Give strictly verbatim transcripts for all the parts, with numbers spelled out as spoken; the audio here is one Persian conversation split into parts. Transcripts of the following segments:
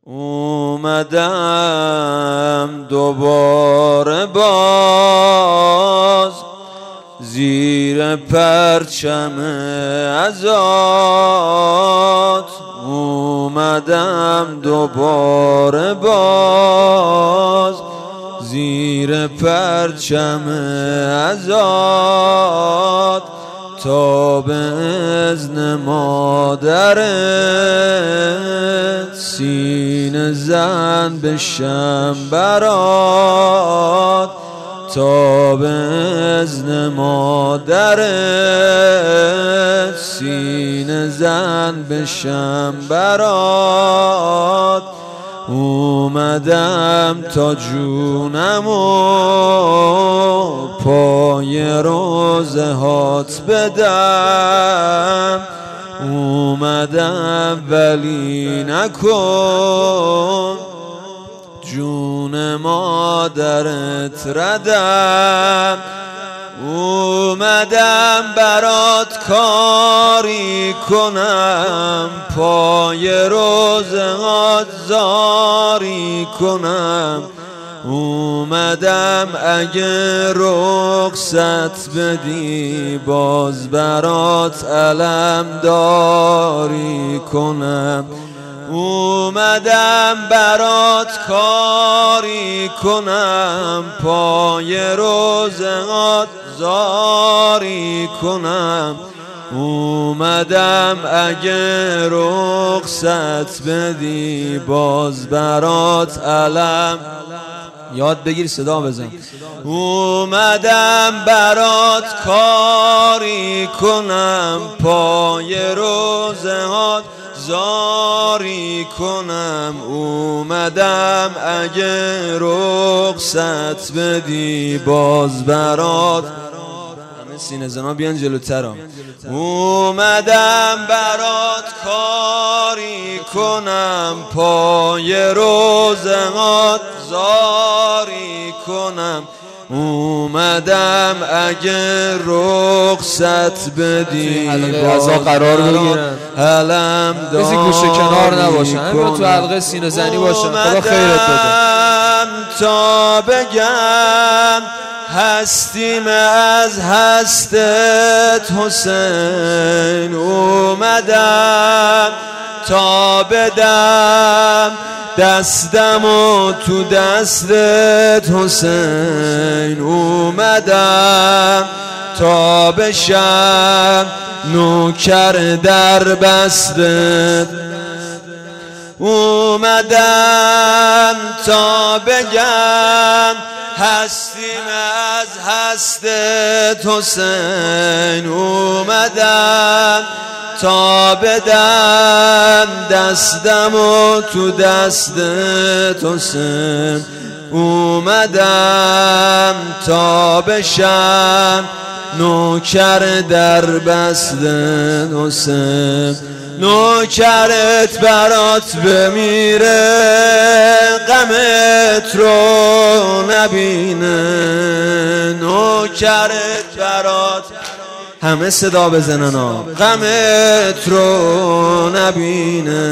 اومدم دوباره باز زیر پرچم ازات، اومدم دوباره باز زیر پرچم ازات، تا به اذن مادرت سینه زن بشم برات، تا به اذن مادرت سینه زن بشم برات. اومدم تا جونمو پای روزه هات بدم، اومدم ولی نکن جون مادرت ردم. اومدم برات کاری کنم، پای روزهات زاری کنم. اومدم اگه رخصت بدی باز برات علم داری کنم. اومدم برات کاری کنم، پای روزهات زاری کنم. اومدم اگه رخصت بدی باز برات علم یاد بگیر صدا بزن. اومدم برات کاری کنم، پای روزهات زاری کنم. اومدم اگه رخصت بدی باز برات، همه سینه زنا بیان جلوترم. اومدم برات کاری کنم، پای روزهات زاری کنم. اومدم اگه رخصت بدی باز قرار بگیرن، علم داری کسی گوشه کنار نباشن، همین تو حلقه سینه زنی باشن. خدا خیرت بده. تا بگم هستیم از هستت حسین، اومدم تا بدم دستم و تو دستت حسین، اومدم تا بشم نوکر در بستت. اومدم تا بگم هستیم از هستت حسین، اومدم تا بدم دستم و تو دستت حسین، اومدم تا بشم نوکر در بستت حسین. نوکرت برات بمیره غمت رو نبینه، نوکرت برات همه صدا بزنن غمت رو نبینه،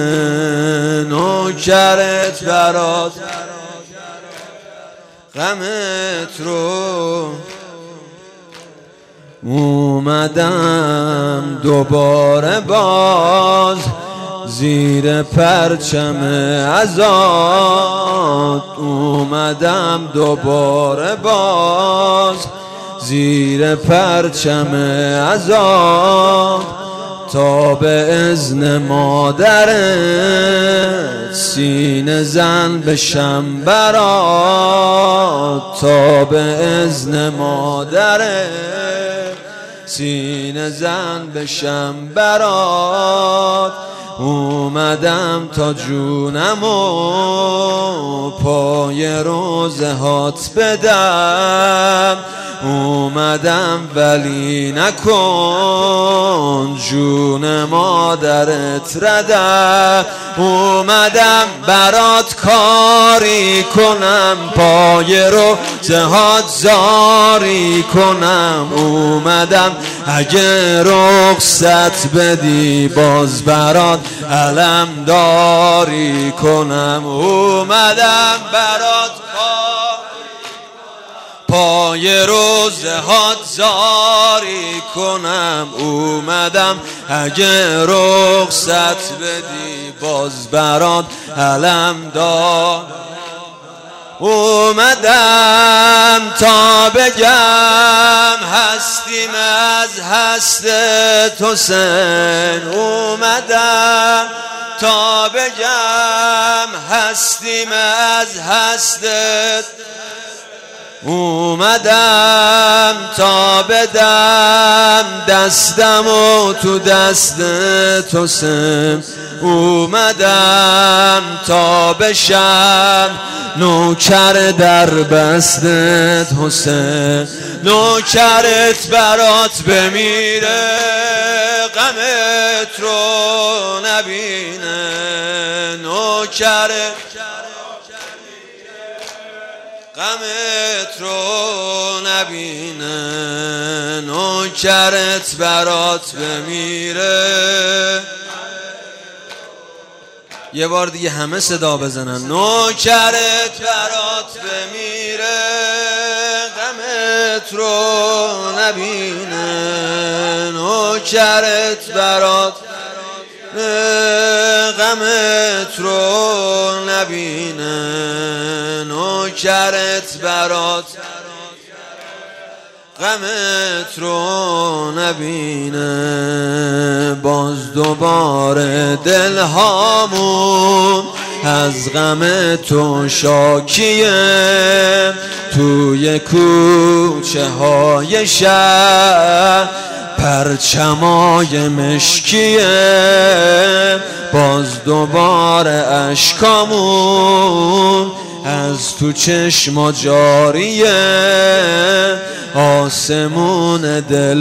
نوکرت برات غمت رو. اومدم دوباره باز زیر پرچم ازات، اومدم دوباره باز زیر پرچم ازات، تا به اذن مادرت سینه زن بشم برات، تا به اذن مادرت سینه زن بشم برات. اومدم تا جونمو پای روزه هات بدم، اومدم ولی نکن جون مادرت ردم. اومدم برات کاری کنم، پای روزه هات زاری کنم. اومدم اگه رخصت بدی باز برات علم داری کنم. اومدم برات پای روزهات زاری کنم. اومدم اگه رخصت بدی باز برات علم دار. اومدم تا بگم هستیم از هستت حسین. اومدم تا بگم هستیم از هستت. اومدم تا بدم دستم و تو دستت حسین. اومدم تا بشم نوکر در بستت حسین. نوکرت برات بمیره غمت رو نبینه. نوکرت غمت رو نبینه. نوکرت برات بمیره. یه بار دیگه همه صدا بزنن. نوکرت برات بمیره غمت رو نبینه. نوکرت برات غمت رو نبینه. نوکرت برات غمت رو نبینه. باز دوباره دلهامون از غم تو شاکیه. توی کوچه های شهر پرچمای مشکیه. باز دوباره اشکامون از تو چشم جاریه. آسمون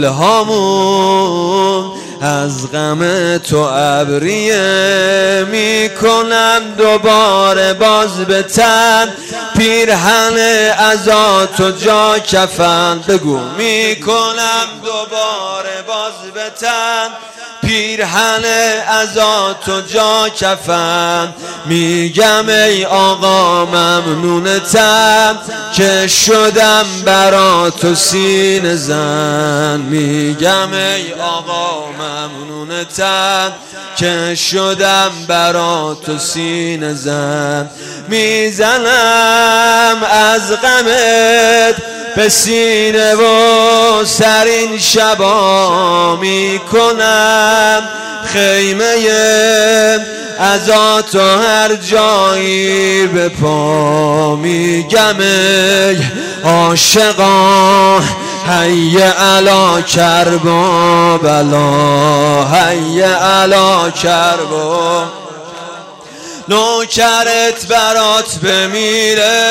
دلهامون از غم تو ابریه. میکنم دوباره باز به تن پیرهن عزات و جا کفن. بگو میکنم دوباره باز به تن پیرهن عزات و جا کفن. میگم ای آقا ممنونتم که شدم برات و سینه زن. میگم ای آقا ممنونتم که شدم برات و سینه زن. میزنم از غمت به سینه و سر این شبا میکنم خیمه عزات و هر جایی به پا. میگم ای عاشقا حی علی کربا بلا. حی علی کربا. نوکرت برات بمیره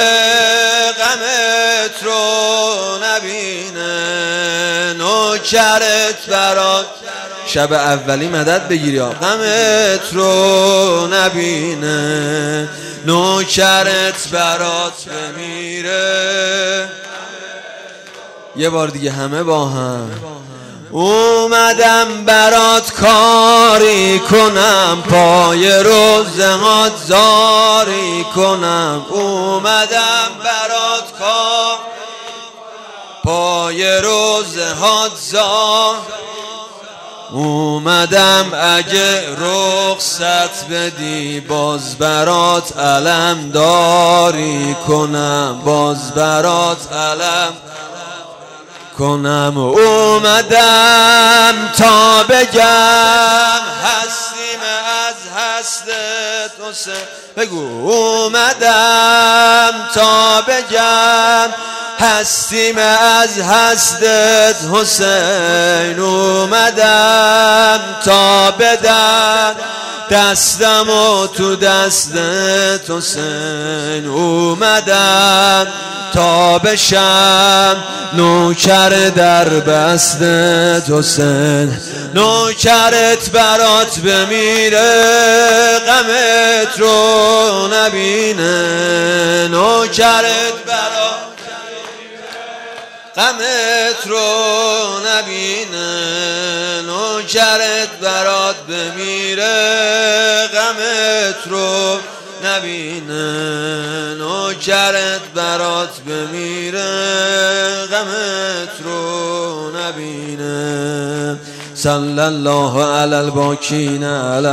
غمت رو نبینه. نوکرت برات شب اولی مدد بگیری غمت رو نبینه. نوکرت برات بمیره. یه بار دیگه همه با هم. اومدم برات کاری کنم پای روزهات زاری کنم. اومدم برات کار پای روزهات زار. اومدم اگه رخصت بدی باز برات علم داری کنم. باز برات علم کنم. اومدم تا بگم هستیم از هستت حسین. بگو اومدم تا بگم هستیم از هستت حسین. اومدم تا بدم دستم و تو دستت حسین. اومدم تا بشم نوکر در بستت حسین. نوکرت برات بمیره غمت رو نبینه. نوکرت برات غمت رو نبینه، نوکرت برات بمیره غمت رو نبینه، نوکرت برات بمیره غمت رو نبینه. صلی الله علی الباکین علی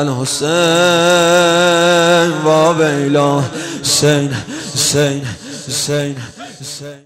الحسین و بیلا حسین حسین حسین حسین